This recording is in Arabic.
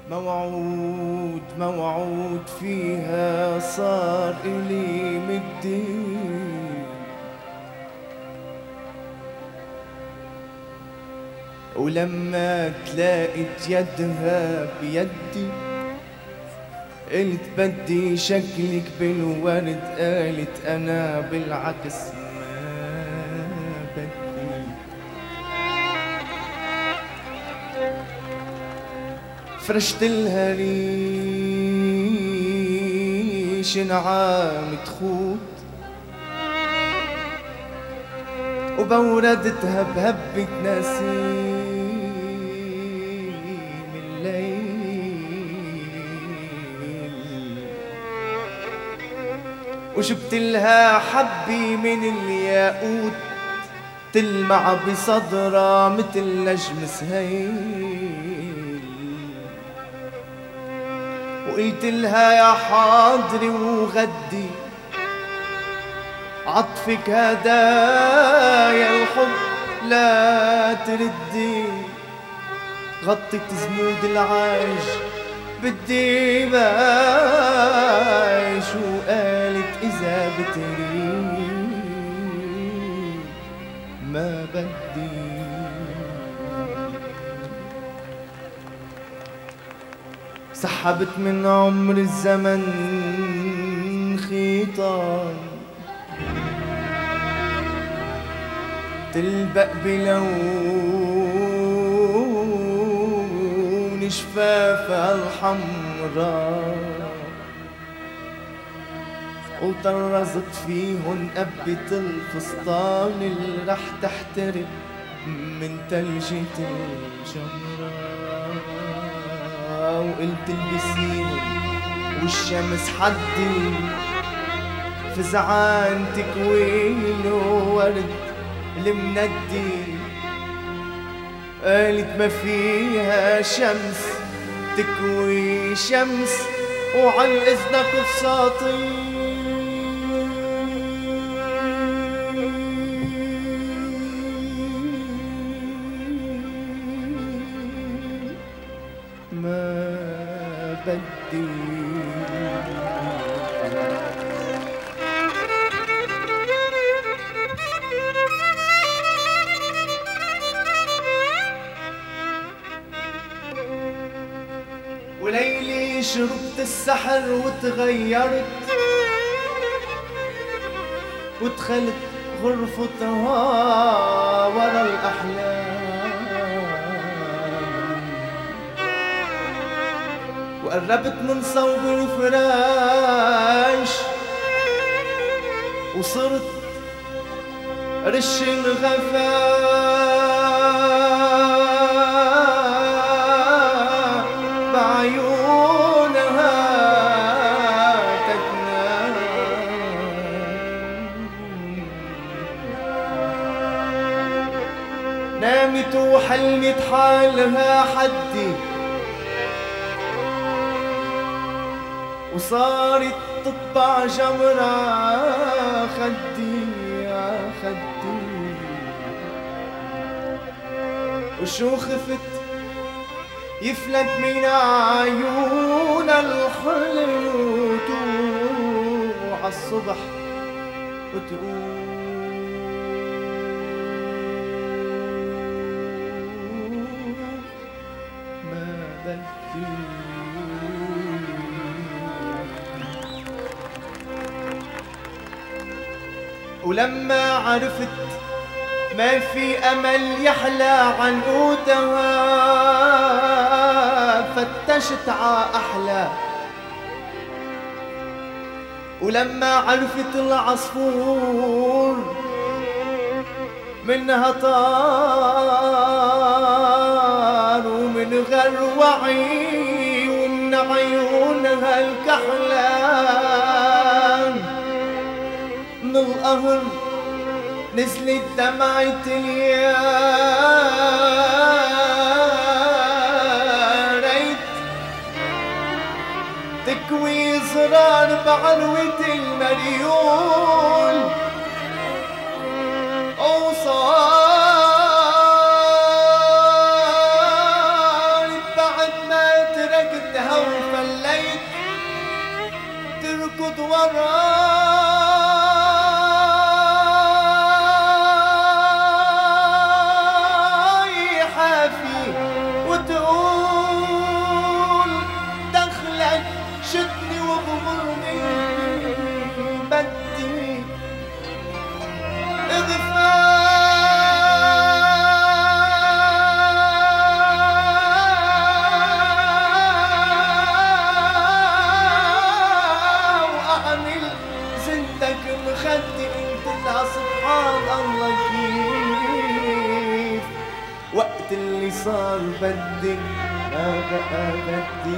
موعود موعود فيها صار إلي مدين، ولما تلاقيت يدها بيدي قلت بدي شكلك بالورد، قالت أنا بالعكس ما بدي. فرشت لها ريش نعام تخوت وبوردتها بهبة نسيم الليل، وجبت لها حبي من الياقوت تلمع بصدرها مثل نجم سهيل، وقلت لها يا حاضري وغدي عطفك هدايا الحب لا تردي. غطت زنود العاج بدي باش، وقالت إذا بتريد ما بدي. سحبت من عمر الزمن خيطان تلبق بلون شفافها الحمراء، وطرزت فيهن قبة الفستان اللي رح تحترق من تلجة الجمرة، وقلت البسيهم والشمس حدي فزعان تكوين ورد المندي. قالت ما فيها شمس تكوي شمس وعن إذنك بساطي. ما بدي وليلي شربت السحر وتغيرت ودخلت غرفتها ورا الأحلام، وقربت من صوب الفراش وصرت رش الغفا بعيونها تتنام. نامت وحلمت حالها حدي وصارت تطبع جمرة خدي يا خدي، وشو خفت يفلت من عيون الحلم وتروح عالصبح وتقول ما بدي. ولما عرفت ما في أمل يحلى عنقودها فتشت ع أحلى، ولما عرفت العصفور منها طار ومن غروعي ومن عيونها الكحلان من القهر نزلت دمعة يا ريت تكوي زرار بعروة المريول، وصارت بعد ما تركت تركض وراي حافي وتقول دخلك شدني وغمرني بدي مخدي انت سبحان الله كيف وقت اللي صار بدي ما بقى بدي